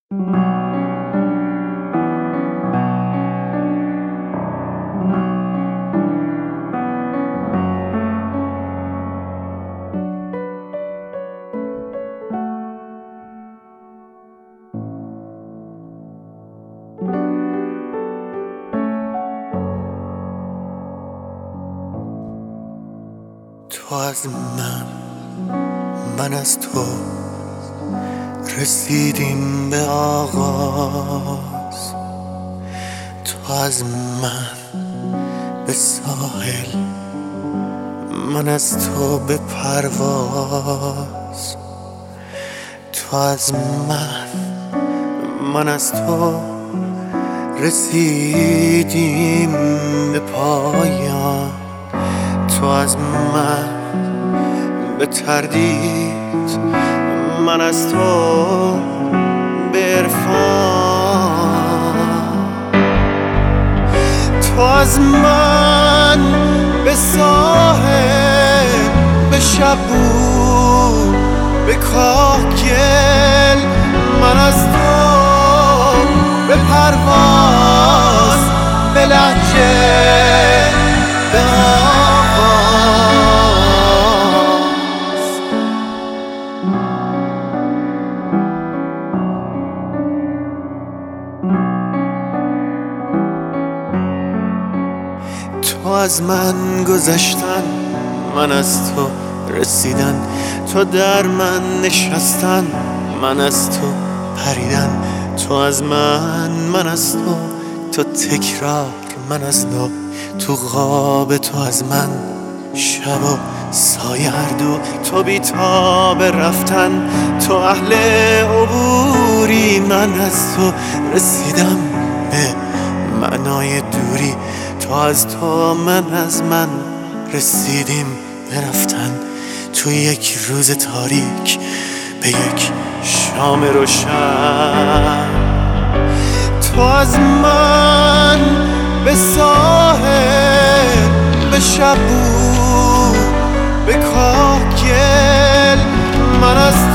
تو از من از تو رسیدیم به آغاز. تو از من به ساحل، من از تو به پرواز. تو از من از تو رسیدیم به پایان. تو از من به تردید، من از تو به عرفان. تو از من به ساحل، به شبو، به کاهگل، من از تو به پرواز، به لهجه، به تو از من گذشتن، من از تو رسیدن. تو در من نشستن، من از تو پریدن. تو از من از تو، تو تکرار، من از نو. تو خواب تو از من، شب و سایه هر دو. تو بی‌تاب رفتن، تو اهل عبوری. من از تو رسیدم به معنای دوری. تو از تو، من از من رسیدیم به رفتن. تو یک روز تاریک، به یک شام روشن. تو از من به ساحل، به شبو، به کاهگل، من از